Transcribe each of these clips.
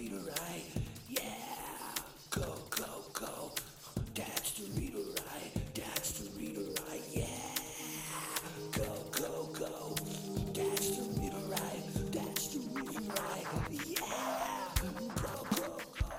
read or write. Yeah, go, go, go. That's to read or write. That's to read or write. Yeah, go, go, go. That's to read or write. That's to read or write. Yeah, go, go, go.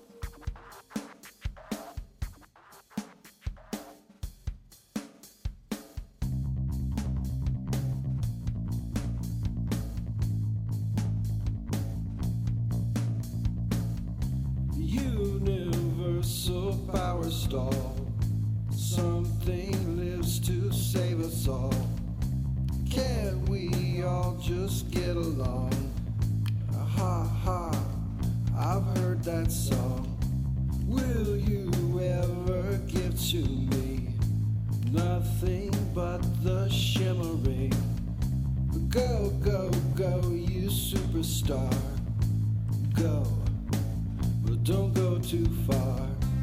Universal power stall. Something lives to save us all. Can't we all just get along? Ha ha, I've heard that song. Will you ever give to me nothing but the shimmering? Go, go, go, you superstar. Go, but don't go too far.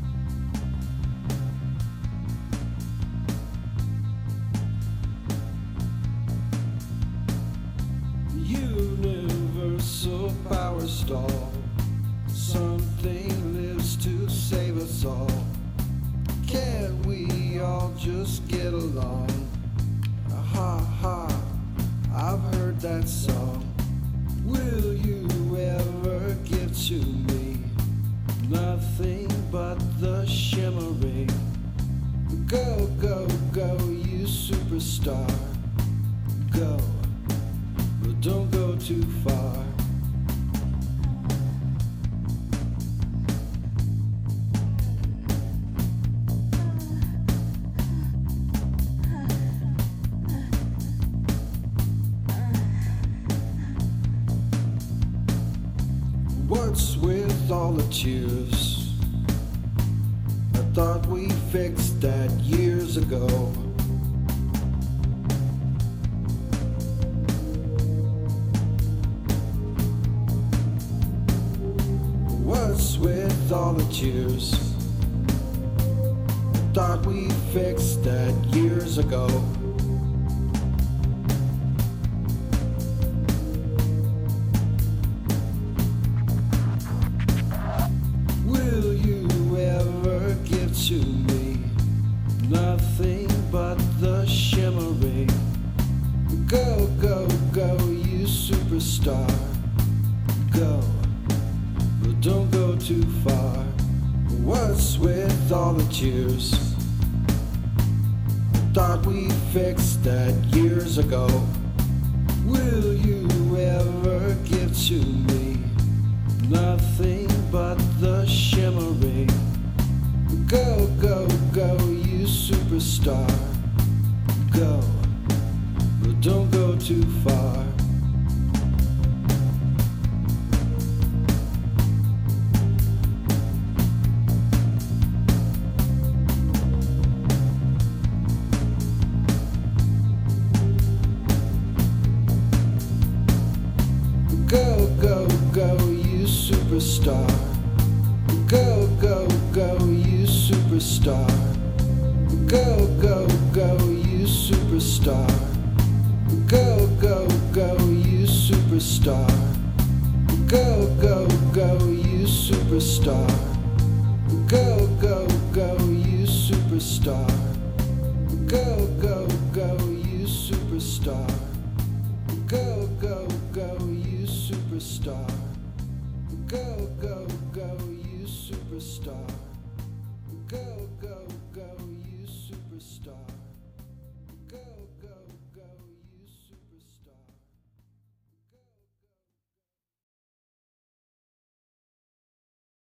Universal power stall. Something lives to save us all. Can't we all just get along? Ha ha, I've heard that song. Will you ever give to me nothing but the shimmering? Go, go, go, you superstar. Go, but don't go too far. What's with all the tears? I thought we fixed that years ago. What's with all the tears? I thought we fixed that years ago. Will you ever give to me nothing but the shimmering? Go, go, go, you superstar. Go, but don't go too far. What's with all the tears? I thought we fixed that years ago. Will you ever give to me nothing but the shimmering? Go, go, go, you superstar. Go, but don't go too far. Go, go, go, you superstar. Go, go, go, you superstar. Go, go, go, you superstar. Go, go, go, you superstar. Go, go, go, you superstar. Go, go, go, you superstar. Go, go, go, you superstar. Go, go, go, you superstar. Go, go, go, you superstar.